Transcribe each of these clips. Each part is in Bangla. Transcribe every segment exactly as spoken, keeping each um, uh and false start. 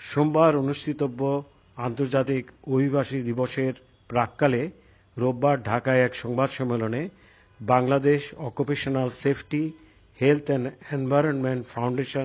সোমবার অনুষ্ঠিতব্য আন্তর্জাতিক অভিবাসী দিবসের প্রাক্কালে রোববার ঢাকায় এক সংবাদ সম্মেলনে Bangladesh occupational safety, health and environment foundation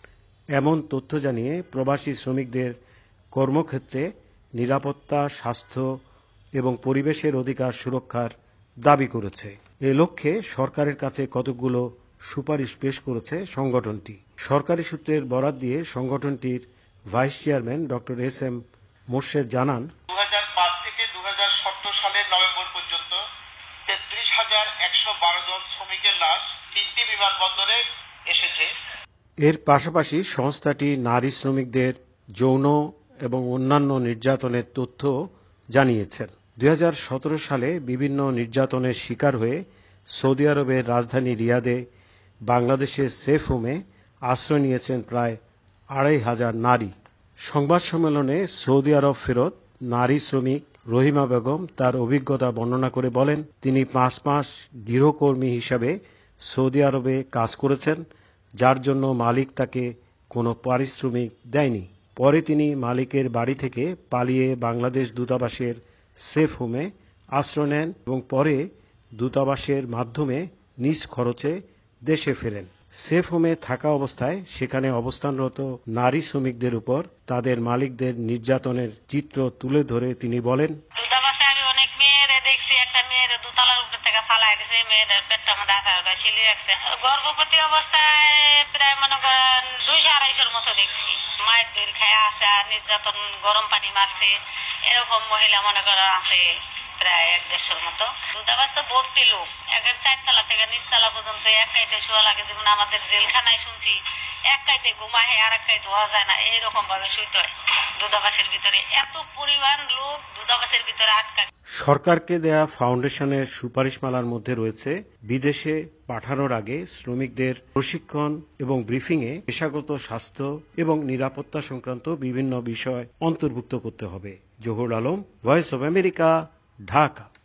এমন তথ্য জানিয়ে প্রবাসী শ্রমিকদের কর্মক্ষেত্রে নিরাপত্তা, স্বাস্থ্য এবং পরিবেশের অধিকার সুরক্ষার দাবি করেছে। এ লক্ষ্যে সরকারের কাছে কতকগুলো সুপারিশ পেশ করেছে সংগঠনটি। সরকারি সূত্রের বরাত দিয়ে সংগঠনটির vice chairman doctor S M Morshed জানান, দুই হাজার পাঁচ থেকে দুই হাজার সতেরো সালের নভেম্বর পর্যন্ত তেত্রিশ হাজার একশো বারো জন শ্রমিকের লাশ তিনটি বিমানবন্দরে এসেছে। এর পাশাপাশি সংস্থাটি নারী শ্রমিকদের যৌন এবং অন্যান্য নির্যাতনের তথ্য জানিয়েছেন। দুই হাজার সতেরো সালে বিভিন্ন নির্যাতনের শিকার হয়ে সৌদি আরবের রাজধানী রিয়াদে বাংলাদেশের সেফ হোমে আশ্রয় নিয়েছেন প্রায় আড়াই হাজার নারী। সংবাদ সম্মেলনে সৌদি আরব ফেরত নারী শ্রমিক রহিমা বেগম তার অভিজ্ঞতা বর্ণনা করে বলেন, তিনি পাঁচ মাস গৃহকর্মী হিসাবে সৌদি আরবে কাজ করেছেন, যার জন্য মালিক তাকে কোনো পারিশ্রমিক দেয়নি। পরে তিনি মালিকের বাড়ি থেকে পালিয়ে বাংলাদেশ দূতাবাসের সেফ হোমে আশ্রয় নেন এবং পরে দূতাবাসের মাধ্যমে নিজ খরচে দেশে ফেরেন। সেফ হোমে থাকা অবস্থায় সেখানে অবস্থানরত নারী শ্রমিকদের উপর তাদের মালিকদের নির্যাতনের চিত্র তুলে ধরে তিনি বলেন, দূতাবাসে আমি অনেক মেয়েরে দেখছি, একটা মেয়ের দোতলার উপর থেকে ফালাই দিয়েছে, মেয়েদের পেটটা মধ্যে আঠারোটা শিলি রাখছে। গর্ভবতী অবস্থায় প্রায় মনে করেন দুইশো আড়াইশোর মতো দেখছি। মায়ের দূর খায় আসা, নির্যাতন, গরম পানি মারছে, এরকম মহিলা মনে করেন আছে প্রায় এক দেড়শোর মতো। দূতাবাস তো ভর্তি লোক, একের চারতলা থেকে নিচতলা পর্যন্ত এক কাইতে শোয়া লাগে, যেমন আমাদের জেলখানায় শুনছি এক কাইতে ঘুমায় আর এক কাইতে হওয়া যায় না, এইরকম ভাবে শুইতে হয় দূতাবাসের ভিতরে। এত পরিমাণ লোক দূতাবাসের ভিতরে আটকা। সরকারকে দেয়া ফাউন্ডেশনের সুপারিশমালার মধ্যে রয়েছে বিদেশে পাঠানোর আগে শ্রমিকদের প্রশিক্ষণ এবং ব্রিফিংয়ে পেশাগত স্বাস্থ্য এবং নিরাপত্তা সংক্রান্ত বিভিন্ন বিষয় অন্তর্ভুক্ত করতে হবে। Zahur Alam, voice of America, Dhaka.